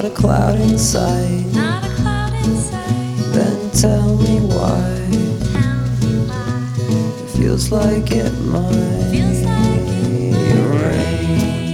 a cloud in sight. Not a cloud in sight. Then tell me why. Tell me why. It feels like it might Feels like it might rain.